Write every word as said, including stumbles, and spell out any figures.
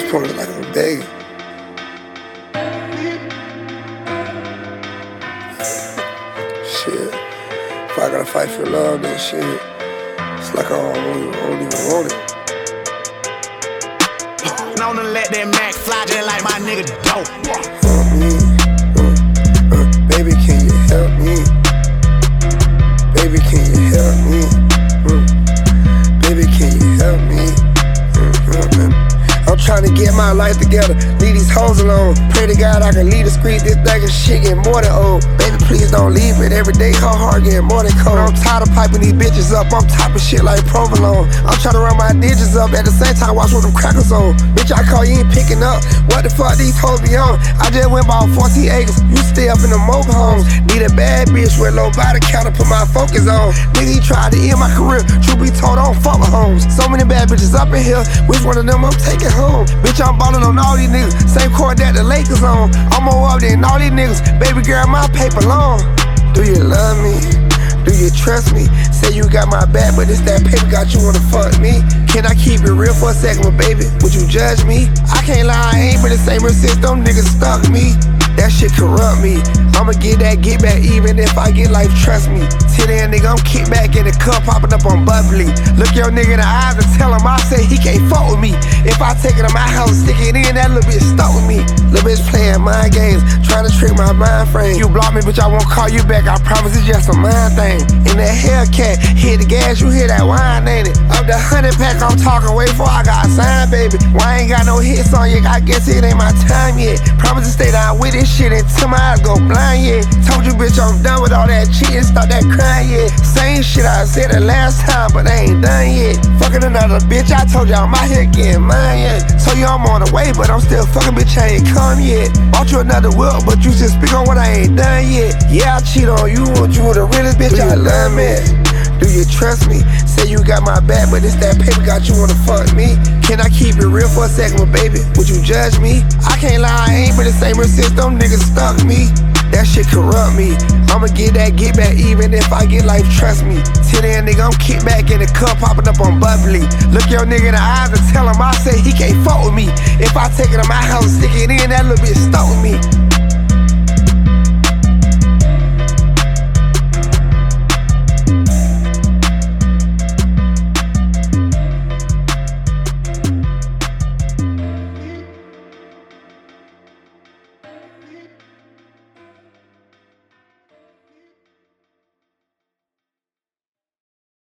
probably like I'm begging. Shit. If I gotta fight for love, then shit, it's like I don't even, I don't even want it. Known to let that Mac fly just like my nigga dope. Help me, uh, uh, baby, can you help me? Baby, can you help me? Uh, baby, can you help me? Uh, uh, uh. I'm tryna get my life together, leave these hoes alone. Pray to God I can leave the street, this bag of shit getting more than old. Baby, please don't leave it, every day her heart getting more than cold. I'm tired of piping these bitches up, I'm topping shit like provolone. I'm tryna run my digits up, at the same time watch what them crackers on. Bitch, I call you ain't picking up, what the fuck these hoes be on? I just went bought fourteen acres, you stay up in the mobile homes. Need a bad bitch with low body count to put my focus on. Nigga, he tried to end my career, truth be told, I don't fuck with homes. So many bad bitches up in here, which one of them I'm taking home? Bitch, I'm ballin' on all these niggas, same court that the Lakers on. I'm more up than all these niggas, baby girl, my paper long. Do you love me? Do you trust me? Say you got my back, but it's that paper got you wanna fuck me. Can I keep it real for a second, but baby, would you judge me? I can't lie, I ain't been the same since them niggas stuck me. That shit corrupt me. I'ma get that get back even if I get life, trust me. Till then, nigga, I'm kicked back in the cup, popping up on bubbly. Look your nigga in the eyes and tell him I say he can't fuck with me. If I take it to my house, stick it in, that little bitch stuck with me. Little bitch playing mind games, trying to trick my mind frame. You block me, bitch, I won't call you back, I promise it's just a mind thing. In that Hellcat, hit the gas, you hear that wine, ain't it? Up the hundred pack, I'm talking way before I got signed, baby. Why I ain't got no hits on you, I guess it ain't my time yet. Promise to stay down with this shit until my eyes go blind, yeah. Told you, bitch, I'm done with all that cheating, stop that crying, yeah. Same shit I said the last time, but I ain't done yet. Fucking another bitch, I told you I'm out here getting mine, yeah. So you I'm on the way, but I'm still fucking, bitch, I ain't come yet. Bought you another whip, but you just speak on what I ain't done yet. Yeah, I cheat on you, but you the realest bitch I love, man. Do you trust me? Say you got my back, but it's that paper got you wanna fuck me. Can I keep it real for a second, but baby, would you judge me? I can't lie, I ain't been the same since them niggas stuck me. That shit corrupt me. I'ma get that get back even if I get life, trust me. Till then, nigga, I'm kicked back in the cup, popping up on bubbly. Look your nigga in the eyes and tell him I say he can't fuck with me. If I take it to my house and stick it in, that little bitch stuck with me.